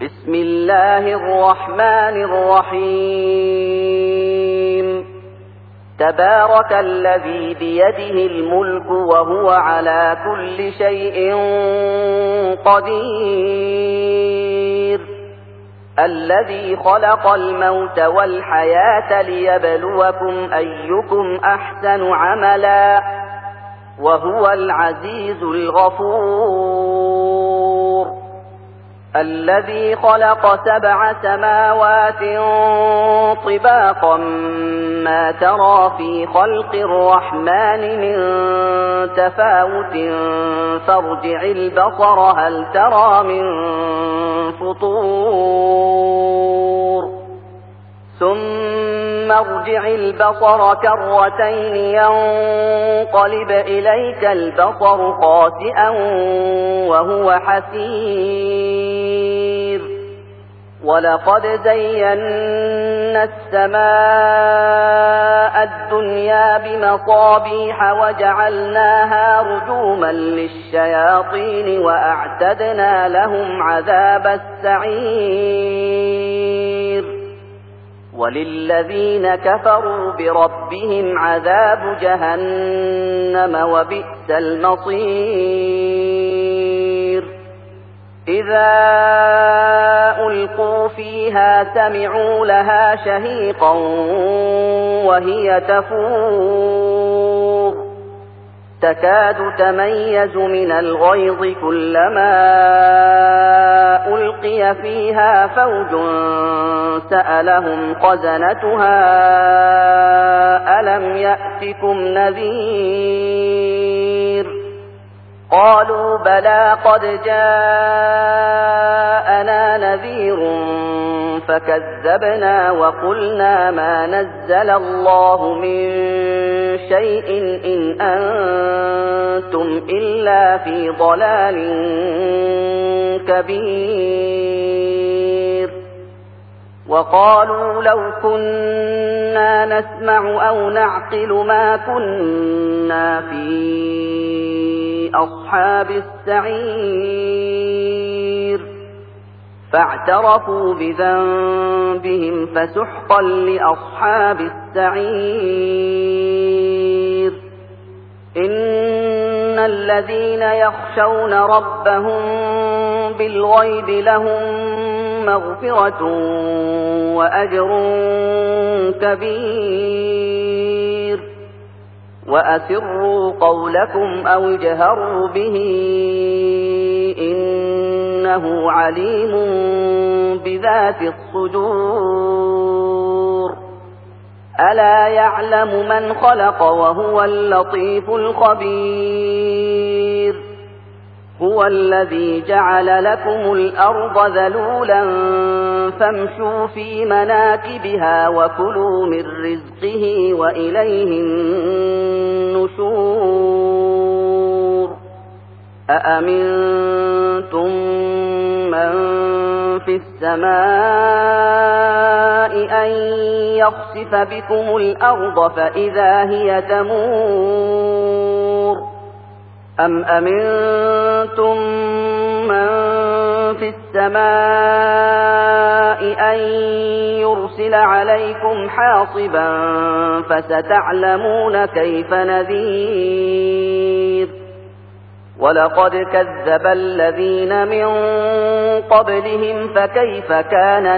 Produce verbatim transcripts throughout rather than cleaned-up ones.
بسم الله الرحمن الرحيم تبارك الذي بيده الملك وهو على كل شيء قدير الذي خلق الموت والحياة ليبلوكم أيكم أحسن عملا وهو العزيز الغفور الذي خلق سبع سماوات طباقا ما ترى في خلق الرحمن من تفاوت فارجع البصر هل ترى من فطور ثم ارجع البصر كرتين ينقلب إليك البصر خاسئا وهو حسير ولقد زينا السماء الدنيا بمصابيح وجعلناها رجوما للشياطين وأعتدنا لهم عذاب السعير وللذين كفروا بربهم عذاب جهنم وبئس المصير إذا ألقوا فيها سمعوا لها شهيقا وهي تفور تكاد تميز من الغيظ كلما ألقي فيها فوج سألهم خزنتها ألم يأتكم نذير قالوا بلى قد جاءنا نذير فكذبنا وقلنا ما نزل الله من شيء إن أنتم إلا في ضلال كبير وقالوا لو كنا نسمع أو نعقل ما كنا في أصحاب السعير فاعترفوا بذنبهم فسحقا لأصحاب السعير إن الذين يخشون ربهم بالغيب لهم مغفرة وأجر كبير وأسروا قولكم أو اجهروا به إنه عليم بذات الصدور ألا يعلم من خلق وهو اللطيف الخبير هو الذي جعل لكم الأرض ذلولا فامشوا في مناكبها وكلوا من رزقه وإليه النشور أأمنتم من في السماء أن يخسف بكم الأرض فإذا هي تمور أم أمنتم من في السماء أن يرسل عليكم حاصبا فستعلمون كيف نذير ولقد كذب الذين من قبلهم فكيف كان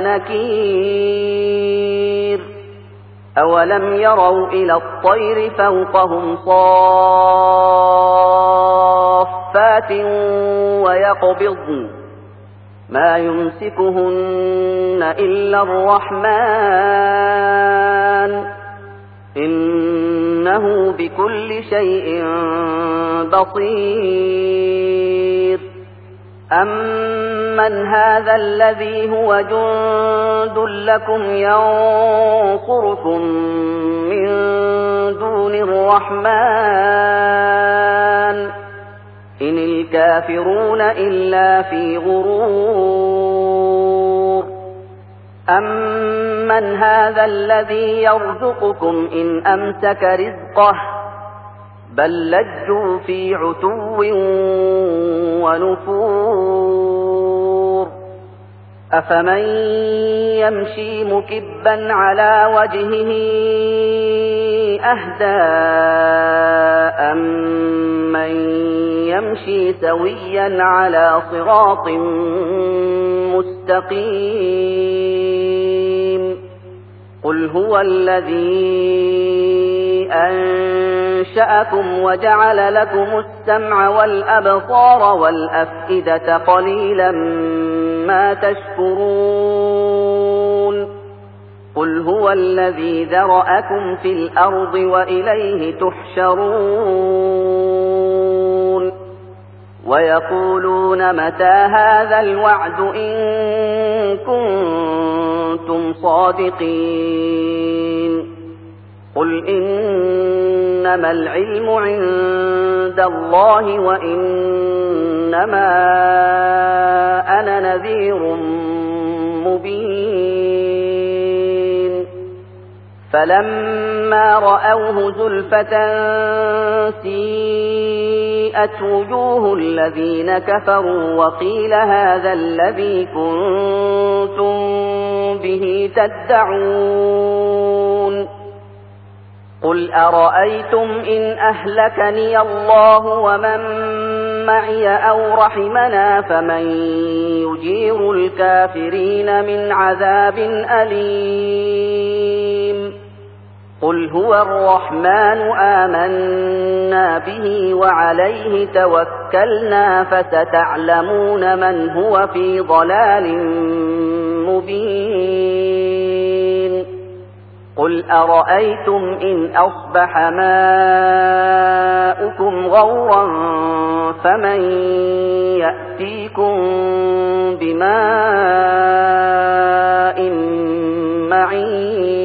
نكير أولم يروا إلى الطير فوقهم صافات ويقبضن ما يمسكهن إلا الرحمن إنه بكل شيء بصير أمن هذا الذي هو جند لكم ينصركم من دون الرحمن إن الكافرون إلا في غرور أمن هذا الذي يرزقكم إن أمسك رزقه بل لجوا في عتو ونفور أفمن يمشي مكبا على وجهه أهدى أمن يمشي سويا على صراط مستقيم قل هو الذي أنشأكم وجعل لكم السمع والأبصار والأفئدة قليلا ما تشكرون قل هو الذي ذرأكم في الأرض وإليه تحشرون ويقولون متى هذا الوعد إن كنتم صادقين قل إنما العلم عند الله وإنما أنا نذير مبين فلما رأوه زلفة سيئت وجوه الذين كفروا وقيل هذا الذي كنتم به تدعون قل أرأيتم إن أهلكني الله ومن معي أو رحمنا فمن يجير الكافرين من عذاب أليم قل هو الرحمن آمنا به وعليه توكلنا فستعلمون من هو في ضلال مبين قل أرأيتم إن أصبح ماؤكم غورا فمن يأتيكم بماء معين